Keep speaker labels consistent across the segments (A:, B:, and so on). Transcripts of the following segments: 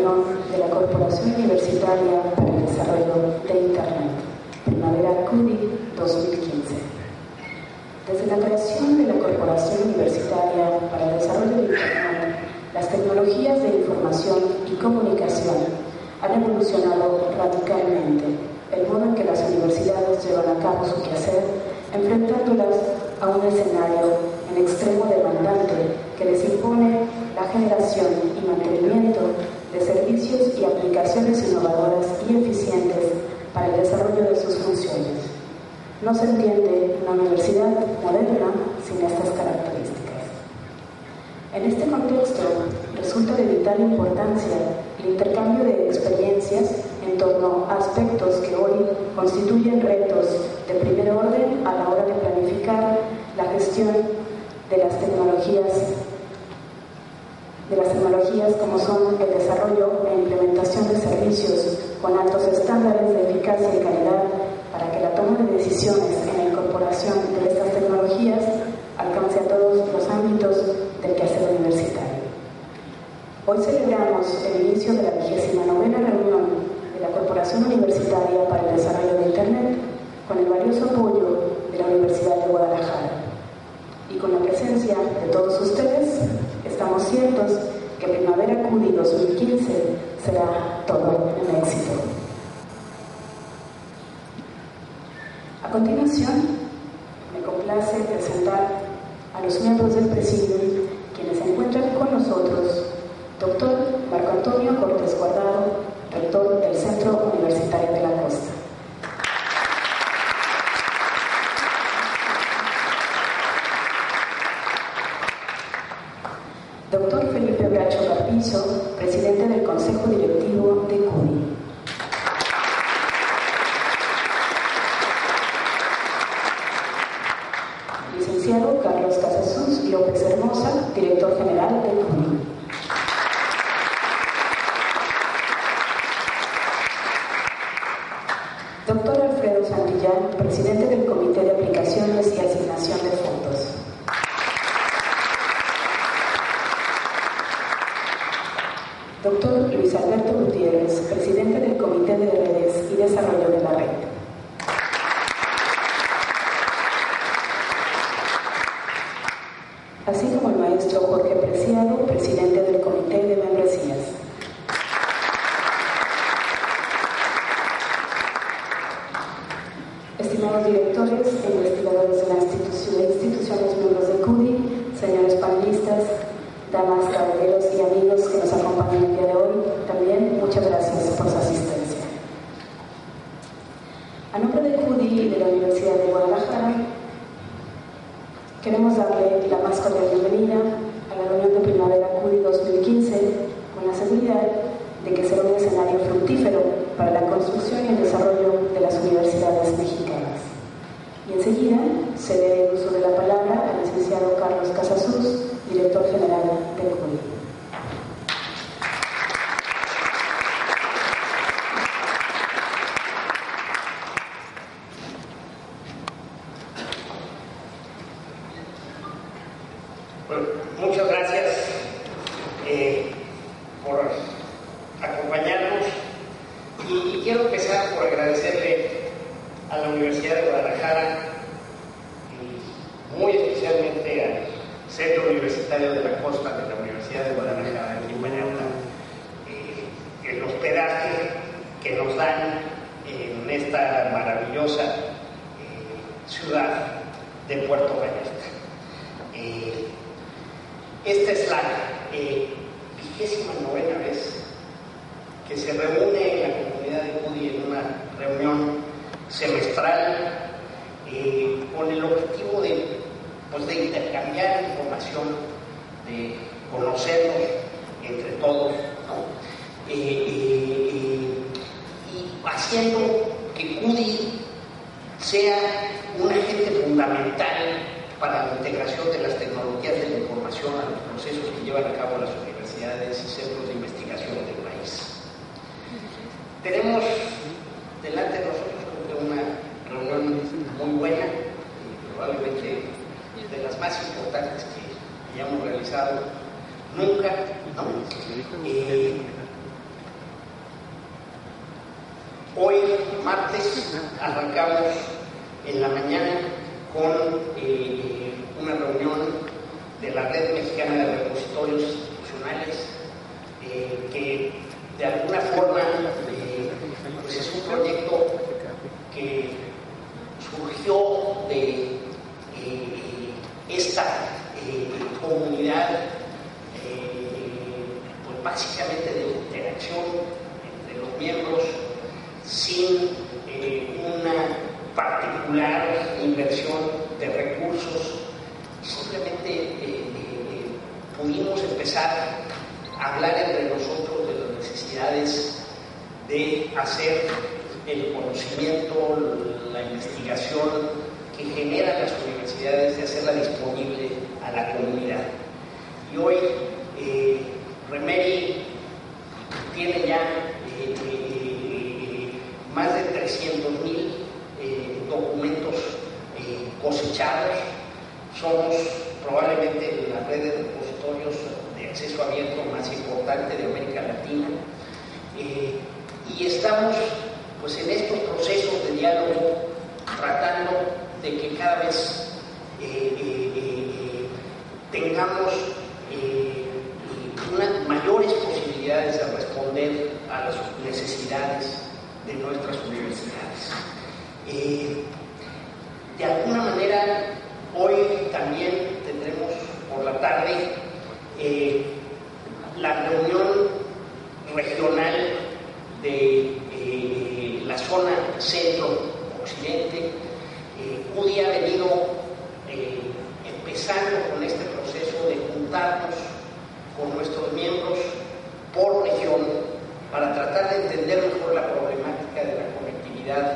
A: reunión de la Corporación Universitaria para el Desarrollo de Internet, Primavera CUDI 2015. Desde la creación de la Corporación Universitaria para el Desarrollo de Internet, las tecnologías de información y comunicación han evolucionado radicalmente el modo en que las universidades llevan a cabo su quehacer, enfrentándolas a un escenario en extremo demandante que les impone la generación y mantenimiento de servicios y aplicaciones innovadoras y eficientes para el desarrollo de sus funciones. No se entiende una universidad moderna sin estas características. En este contexto, resulta de vital importancia el intercambio de experiencias en torno a aspectos que hoy constituyen retos de primer orden a la hora de planificar la gestión de las tecnologías como son el desarrollo e implementación de servicios con altos estándares de eficacia y calidad para que la toma de decisiones en la incorporación de estas tecnologías alcance a todos los ámbitos del quehacer universitario. Hoy celebramos el inicio de la 29ª reunión de la Corporación Universitaria para el Desarrollo de Internet con el valioso apoyo de la Universidad de Guadalajara. Y con la presencia de todos ustedes, estamos ciertos que Primavera CUDI 2015 será todo un éxito. A continuación, me complace presentar a los miembros del Presidium, quienes se encuentran con nosotros: Dr. Marco Antonio Cortés Guardado, rector del Centro Universitario de la Costa. Dr. Felipe Bracho Carpizo, presidente del Consejo Directivo de CUDI. Licenciado Carlos Casasus López Hermosa, director general de CUDI. Dr. Alfredo Santillán, presidente del Comité de Aplicaciones y Asignación de Fondos. Dr. Luis Alberto Gutiérrez, presidente del Comité de Redes y Desarrollo de la Red. Así como el maestro Jorge Preciado, presidente del Comité de Membresías. Estimados directores e investigadores de las instituciones miembros de CUDI, señores panelistas, damas, caballeros y amigos que nos acompañan el día de hoy, también muchas gracias por su asistencia. A nombre de CUDI y de la Universidad de Guadalajara, queremos darle la más cordial bienvenida a la reunión de Primavera CUDI 2015, con la seguridad de que será un escenario fructífero para la construcción y el desarrollo de las universidades mexicanas. Y enseguida cede el uso de la palabra al licenciado Carlos Casasus, director general del CUDI.
B: Bueno, muchas gracias por acompañarnos y quiero empezar por agradecerle a la Universidad de Guadalajara y muy especialmente al Centro Universitario de la Costa de la Universidad de Guadalajara en Vallarta, el hospedaje que nos dan en esta maravillosa ciudad de Puerto Vallarta. Esta es la 29ª vez que se reúne la comunidad de CUDI en una reunión semestral con el objetivo de intercambiar información, de conocernos entre todos, ¿no? Y haciendo que CUDI sea un agente fundamental para la integración de las tecnologías de la información a los procesos que llevan a cabo las universidades y centros de investigación del país. Tenemos delante de nosotros una reunión muy buena, probablemente de las más importantes que hayamos realizado nunca, ¿no? Hoy, martes, arrancamos en la mañana con una reunión de la Red Mexicana de Repositorios Institucionales, que de alguna forma pues es un proyecto que surgió de esta comunidad, pues básicamente de interacción entre los miembros, sin una particular inversión de recursos. Simplemente pudimos empezar a hablar entre nosotros de las necesidades de hacer el conocimiento, la investigación que generan las universidades, de hacerla disponible a la comunidad. Y hoy Remeri tiene ya más de 300,000 documentos cosechados. Somos probablemente la red de repositorios de acceso abierto más importante de América Latina, y estamos pues en estos procesos de diálogo tratando de que cada vez tengamos unas mayores posibilidades de responder a las necesidades de nuestras universidades. De alguna manera, hoy también tendremos por la tarde la reunión regional de la zona centro-occidente. UDI ha venido empezando con este proceso de juntarnos con nuestros miembros por región para tratar de entender mejor la problemática de la conectividad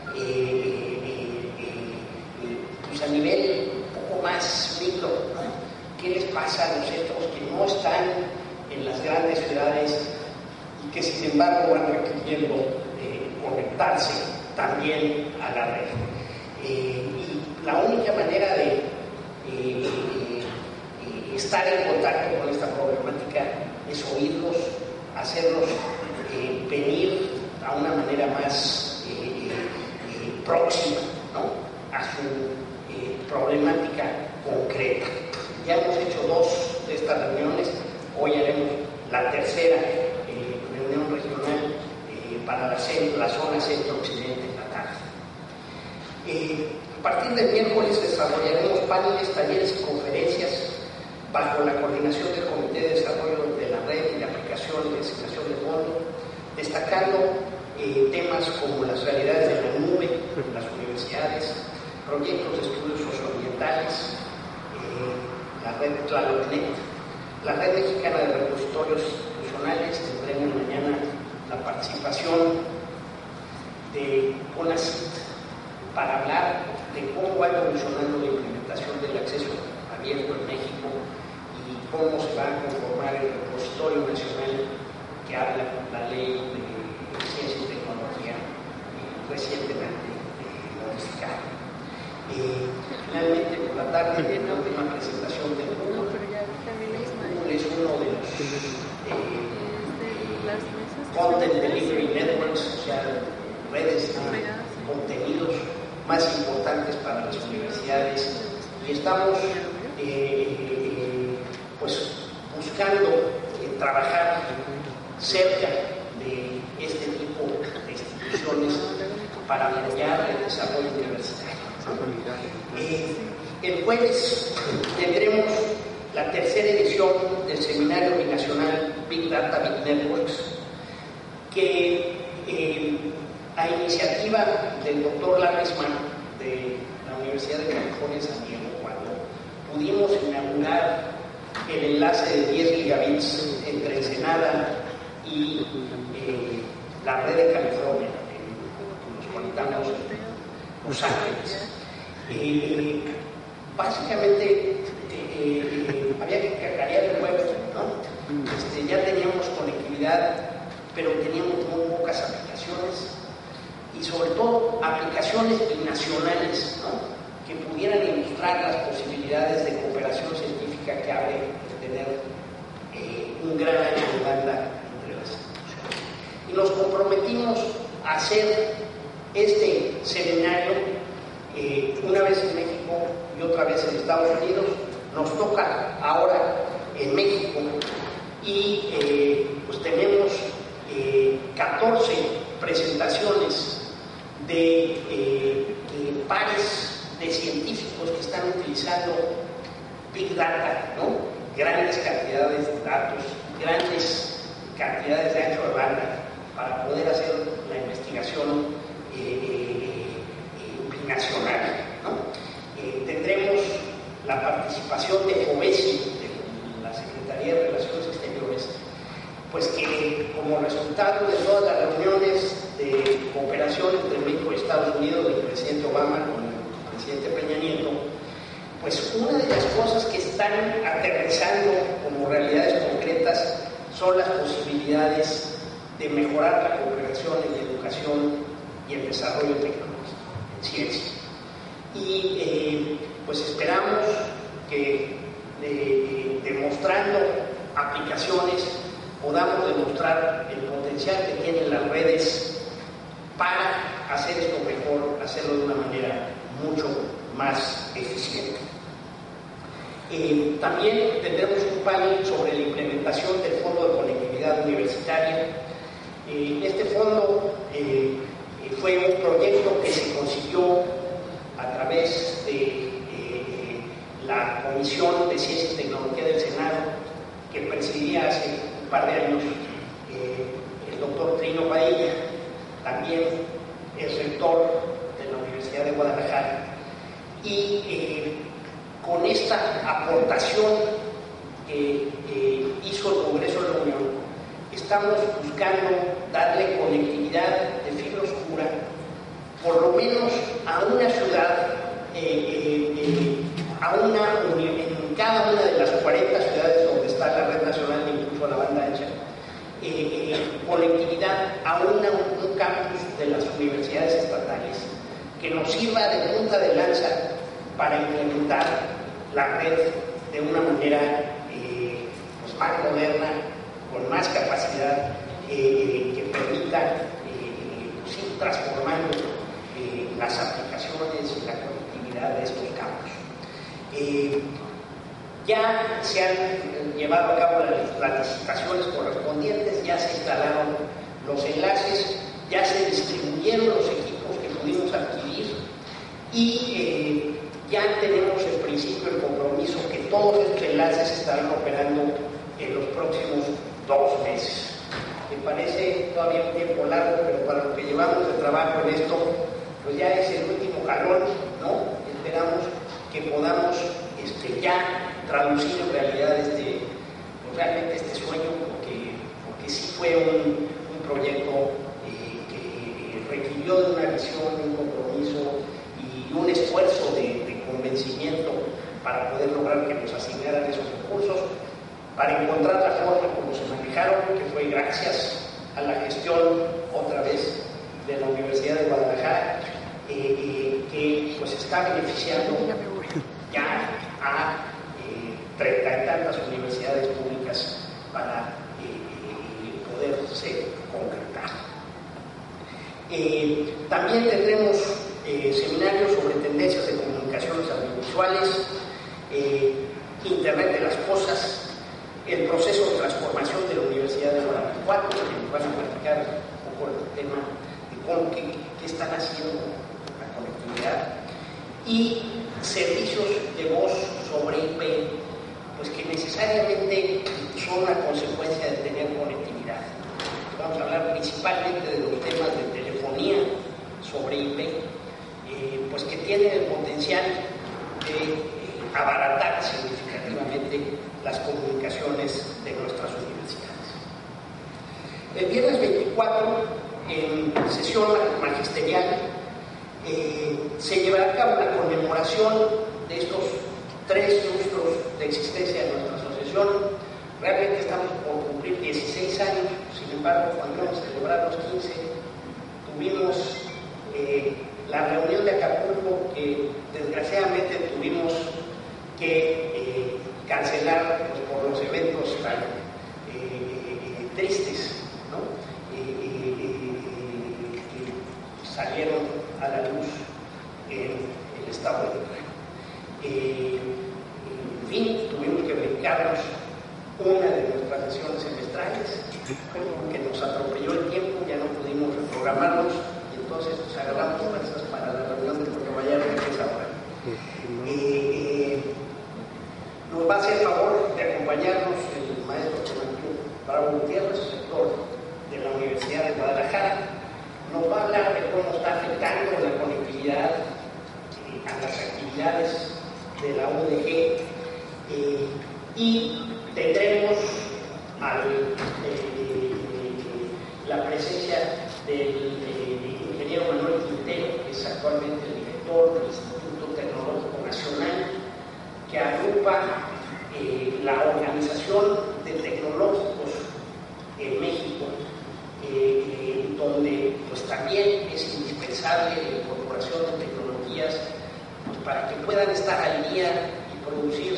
B: pues a nivel un poco más micro, ¿no? ¿Qué les pasa a los centros que no están en las grandes ciudades y que sin embargo van requiriendo conectarse también a la red? Y la única manera de estar en contacto con esta problemática es oírlos, hacerlos venir a una manera más próxima, ¿no?, a su problemática concreta. Ya hemos hecho 2 de estas reuniones, hoy haremos la tercera reunión regional para la zona centro-occidente en la tarde. A partir del miércoles desarrollaremos paneles, talleres y conferencias bajo la coordinación del Comité de Desarrollo de la Red y de Aplicación y Designación de Fondo, destacando temas como las realidades de la nube, las universidades, proyectos de estudios socioambientales, la red TlaloCnet, la Red Mexicana de Repositorios Institucionales. Tendremos mañana la participación de CONACYT para hablar de cómo va evolucionando la implementación del acceso abierto en México y cómo se va a conformar el repositorio nacional que habla la ley de ciencia y tecnología recientemente modificada. Finalmente, por la tarde, la última presentación de Google. Google es uno de los Content Delivery Networks, o sea, redes de contenidos más importantes para las universidades, y estamos pues buscando trabajar cerca de este tipo de instituciones para apoyar el desarrollo universitario. El jueves tendremos la tercera edición del Seminario Binacional Big Data Big Networks, que a iniciativa del doctor Laresman de la Universidad de California San Diego, cuando pudimos inaugurar el enlace de 10 gigabits entre Ensenada y la red de California, nos conectamos en Los Ángeles. Básicamente había que cacarear el web, ¿no? Ya teníamos conectividad, pero teníamos muy pocas aplicaciones, y sobre todo aplicaciones binacionales, ¿no?, que pudieran ilustrar las posibilidades de cooperación científica que abre de tener un gran ancho de banda entre las instituciones. Y nos comprometimos a hacer este seminario una vez en México y otra vez en Estados Unidos. Nos toca ahora en México y pues tenemos 14 presentaciones de pares de científicos que están utilizando Big Data, ¿no? Grandes cantidades de datos, grandes cantidades de ancho de banda para poder hacer la investigación binacional, ¿no? Tendremos la participación de FOBESI, de la Secretaría de Relaciones Exteriores, pues que como resultado de todas las reuniones de cooperación entre México y Estados Unidos del presidente Obama con el presidente Peña Nieto, pues una de las cosas que están aterrizando como realidades concretas son las posibilidades de mejorar la cooperación en la educación y el desarrollo tecnológico, en ciencia. Y pues esperamos que demostrando aplicaciones podamos demostrar el potencial que tienen las redes para hacer esto mejor, hacerlo de una manera mucho más eficiente. También tendremos un panel sobre la implementación del Fondo de Conectividad Universitaria. Este fondo fue un proyecto que se consiguió a través de la Comisión de Ciencia y Tecnología del Senado, que presidía hace un par de años el doctor Trino Padilla, también el rector de la Universidad de Guadalajara. Y con esta aportación que hizo el Congreso de la Unión, estamos buscando darle conectividad de fibra oscura, por lo menos a una ciudad, en cada una de las 40 ciudades donde está la red nacional de incluso a la banda ancha, conectividad a un campus de las universidades estatales que nos sirva de punta de lanza para implementar la red de una manera pues más moderna, con más capacidad, que permita pues ir transformando las aplicaciones y la conectividad de estos campos. Ya se han llevado a cabo las licitaciones correspondientes, ya se instalaron los enlaces, ya se distribuyeron los equipos que pudimos adquirir y ya tenemos en principio el compromiso que todos estos enlaces estarán operando en los próximos 2 meses. Me parece todavía un tiempo largo, pero para lo que llevamos de trabajo en esto, pues ya es el último jalón, ¿no? Esperamos que podamos ya traducir en realidad realmente este sueño, porque sí fue un proyecto que requirió de una visión, un compromiso y un esfuerzo de convencimiento para poder lograr que nos asignaran esos recursos, para encontrar la forma como se manejaron, que fue gracias a la gestión otra vez de la Universidad de Guadalajara, que pues está beneficiando ya a 30 y tantas universidades públicas para poderse concretar. También tendremos seminarios sobre tendencias de comunicaciones audiovisuales, Internet de las Cosas, el proceso de transformación de la Universidad de Guanajuato, que nos van a platicar un poco el tema de qué están haciendo la conectividad, y servicios de voz sobre IP, pues que necesariamente son una consecuencia de tener conectividad. Vamos a hablar principalmente de los temas de telefonía sobre IP, pues que tienen el potencial de abaratar significativamente las comunicaciones de nuestras universidades. El viernes 24, en sesión magisterial, se llevará a cabo la conmemoración de estos 3 lustros de existencia de nuestra asociación. Realmente estamos por cumplir 16 años, sin embargo, cuando íbamos a celebrar los 15, tuvimos la reunión de Acapulco, que desgraciadamente tuvimos que cancelar pues, por los eventos tan tristes, ¿no? en el estado de Guerrero. En fin, tuvimos que brincarnos una de nuestras sesiones semestrales, que nos atropelló el tiempo, ya no pudimos reprogramarnos, y entonces pues, agarramos fuerzas para la reunión de Puerto Vallarta que es ahora. Nos va a hacer favor de acompañarnos el maestro Chemaquín Bravo Gutiérrez, rector de la Universidad de Guadalajara. Nos va a hablar de cómo está afectando la conectividad a las actividades de la UDG, y tendremos la presencia del ingeniero Manuel Quintero, que es actualmente el director del Instituto Tecnológico Nacional, que agrupa la organización de tecnológicos en México, donde pues también es indispensable la incorporación de tecnologías pues, para que puedan estar al día y producir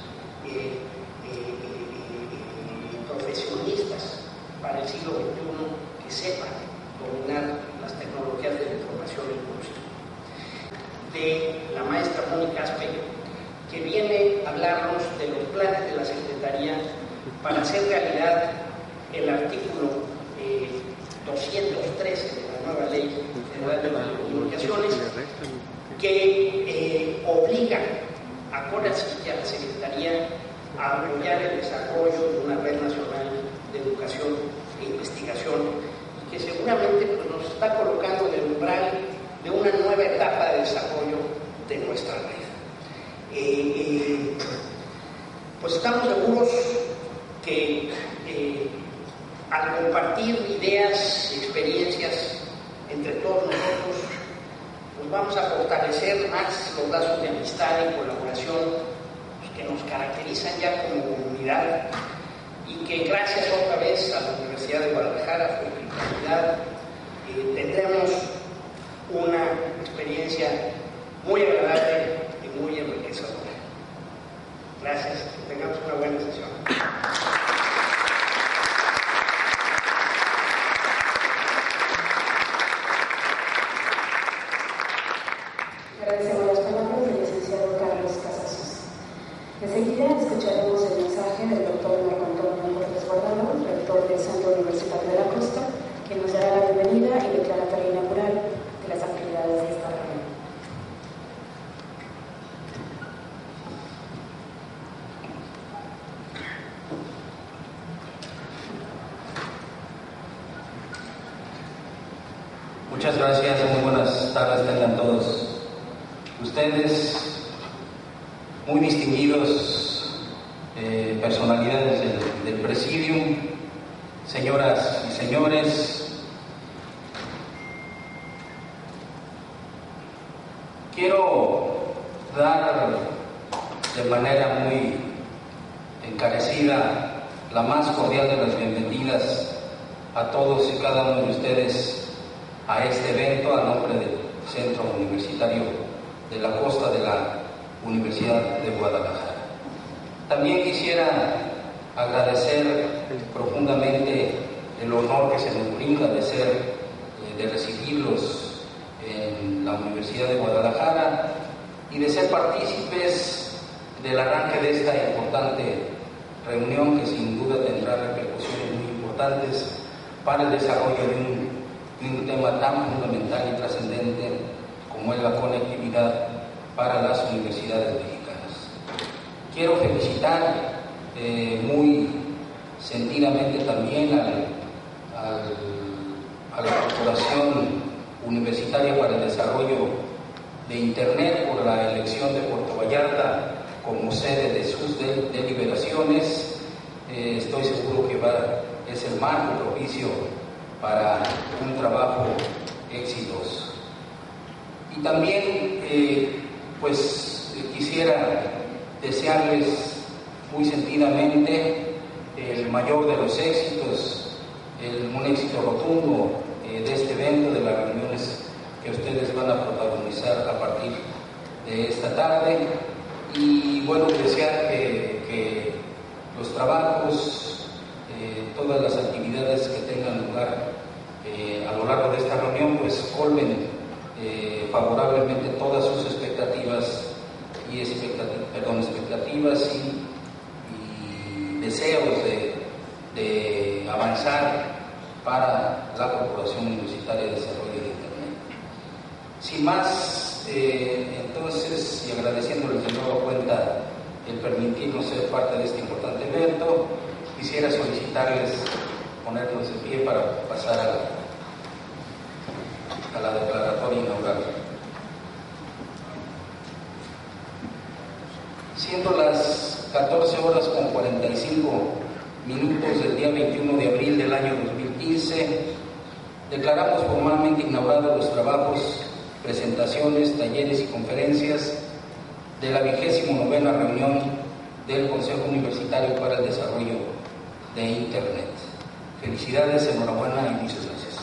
B: profesionistas para el siglo XXI que sepan dominar las tecnologías de la información inclusiva. De la maestra Mónica Aspe, que viene a hablarnos de los planes de la Secretaría para hacer realidad el artículo 213 de la nueva Ley Federal de Telecomunicaciones, que obliga a CONACYT y a la Secretaría a apoyar el desarrollo de una red nacional de educación e investigación, y que seguramente pues, nos está colocando en el umbral de una nueva etapa de desarrollo de nuestra red. Pues estamos seguros que al compartir ideas, experiencias entre todos nosotros, pues vamos a fortalecer más los lazos de amistad y colaboración pues, que nos caracterizan ya como comunidad, y que gracias otra vez a la Universidad de Guadalajara, por su calidad, tendremos una experiencia muy agradable y muy enriquecedora. Gracias, que tengamos una buena sesión.
A: Agradecemos las palabras del licenciado Carlos Casasosa. Enseguida escucharemos el mensaje del doctor Marco Antonio Cortés Guardado, rector del Centro Universitario de la Costa, que nos dará la bienvenida y declaratoria inaugural de las actividades de esta reunión.
C: Muchas gracias, muy buenas tardes tengan todos ustedes, muy distinguidos personalidades del Presidium, señoras y señores. Quiero dar de manera muy encarecida la más cordial de las bienvenidas a todos y cada uno de ustedes a este evento a nombre del Centro Universitario de la Costa de la Universidad de Guadalajara. También quisiera agradecer profundamente el honor que se nos brinda de recibirlos en la Universidad de Guadalajara y de ser partícipes del arranque de esta importante reunión que sin duda tendrá repercusiones muy importantes para el desarrollo de un tema tan fundamental y trascendente como es la conectividad para las universidades mexicanas. Quiero felicitar muy sentidamente también a la Corporación Universitaria para el Desarrollo de Internet por la elección de Puerto Vallarta como sede de sus deliberaciones. Estoy seguro que es el marco propicio para un trabajo exitoso. Y también quisiera desearles muy sentidamente el mayor de los éxitos, un éxito rotundo de este evento, de las reuniones que ustedes van a protagonizar a partir de esta tarde, y bueno, desear que los trabajos, todas las actividades que tengan lugar a lo largo de esta reunión, pues colmen favorablemente todas sus deseos de avanzar para la Corporación Universitaria de Desarrollo de Internet. Sin más, entonces, y agradeciéndoles de nuevo cuenta el permitirnos ser parte de este importante evento, quisiera solicitarles ponernos de pie para pasar a la declaratoria inaugural. Siendo las 14:45 del día 21 de abril del año 2015, declaramos formalmente inaugurados los trabajos, presentaciones, talleres y conferencias de la 29ª reunión del Consejo Universitario para el Desarrollo de Internet. Felicidades, enhorabuena y muchas gracias.